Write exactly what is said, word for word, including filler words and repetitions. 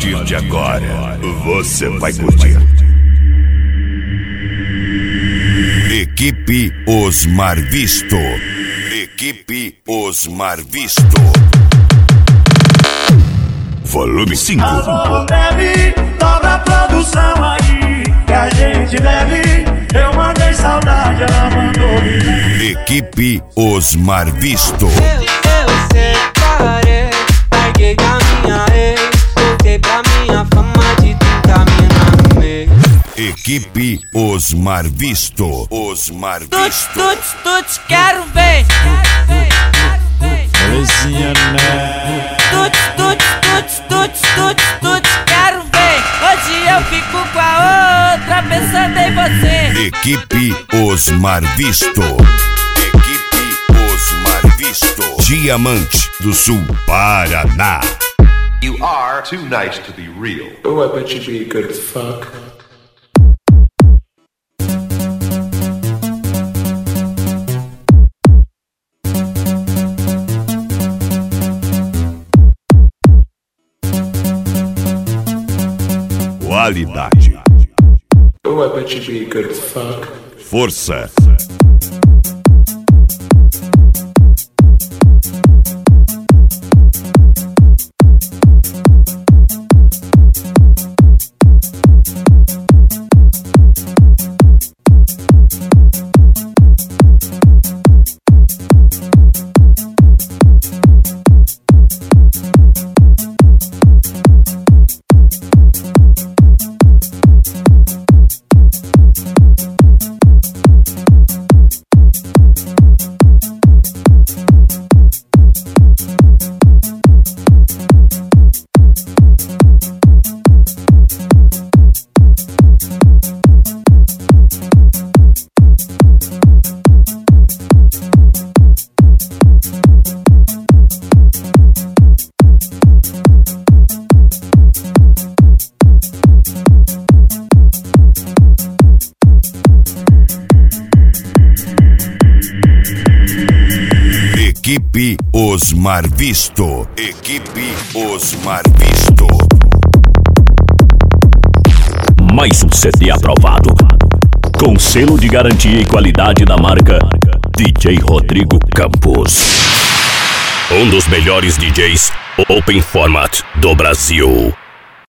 partir de agora, você vai curtir. Equipe Osmar Visto. Equipe Osmar Visto. Volume cinco. Alô, bebe, dobra a produção aí, que a gente bebe. Eu mandei saudade, ela mandou vir. Equipe Osmar Visto. Eu, eu separei, larguei da minha ex, voltei pra minha fama de trinta mina no mês. Equipe Osmar Visto. Osmar Tuts, Visto. tuts, tuts, quero ver. Luizinha, né? Tuts, tuts, tuts, tuts, tuts, tuts, quero ver. Hoje eu fico com a outra pensando em você. Equipe Osmar Visto. Equipe Osmar Visto. Diamante do Sul, Paraná. You are too nice to be real. Oh, I bet you'd be good as fuck. Qualidade. Oh, I bet you'd be good as fuck. Força. Equipe Osmar Visto. Equipe Osmar Visto. Mais um C D aprovado, com selo de garantia e qualidade da marca D J Rodrigo Campos. Um dos melhores D Js Open Format do Brasil.